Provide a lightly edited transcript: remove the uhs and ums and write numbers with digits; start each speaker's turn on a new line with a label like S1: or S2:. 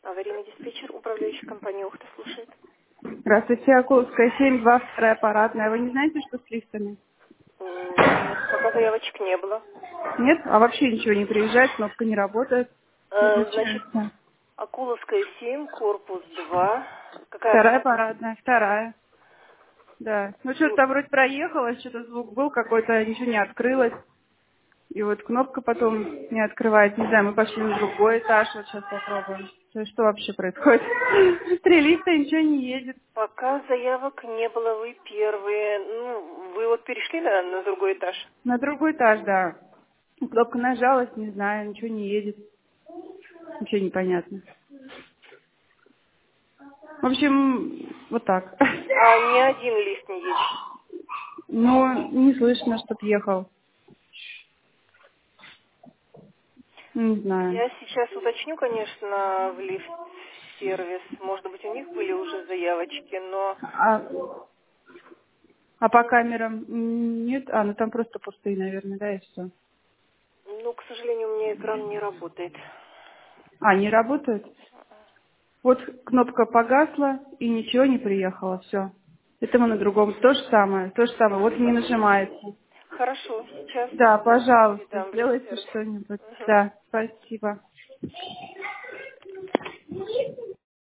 S1: Аварийный диспетчер, управляющий компанией «Ухта» слушает.
S2: Здравствуйте, Акуловская, 7-2, вторая аппаратная. Вы не знаете, что с лифтами?
S1: Нет, пока заявочек не было.
S2: Нет? А вообще ничего не приезжает, кнопка не работает, не
S1: Значит,
S2: включается.
S1: Акуловская 7, корпус 2. Какая
S2: Вторая
S1: аппаратная?
S2: аппаратная, вторая. Да. Ну что-то
S1: Ну,
S2: там вроде проехало, что-то звук был какой-то, ничего не открылось. И вот кнопка потом не открывается. Не знаю, мы пошли на другой этаж, вот сейчас попробуем. То есть что вообще происходит? Три лифта, ничего не едет.
S1: пока заявок не было, вы первые. Ну, вы вот перешли на другой этаж?
S2: На другой этаж, да. Кнопка нажалась, не знаю, ничего не едет. Ничего не понятно. В общем, вот так.
S1: А ни один лифт не едет.
S2: Ну, не слышно, чтоб ехал. Не знаю.
S1: Я сейчас уточню, конечно, в лифт-сервис. Может быть, у них были уже заявочки, но,
S2: А по камерам нет? А, ну там просто пустые, наверное, да, и все.
S1: ну, к сожалению, у меня экран не работает.
S2: А, не работают? Вот кнопка погасла и ничего не приехало, все. Это мы на другом. То же самое, то же самое. Вот не нажимается.
S1: Хорошо, сейчас
S2: Да, пожалуйста,
S1: передам в
S2: сделайте
S1: лифт-сервис.
S2: что-нибудь.
S1: Мгм.
S2: Да, спасибо.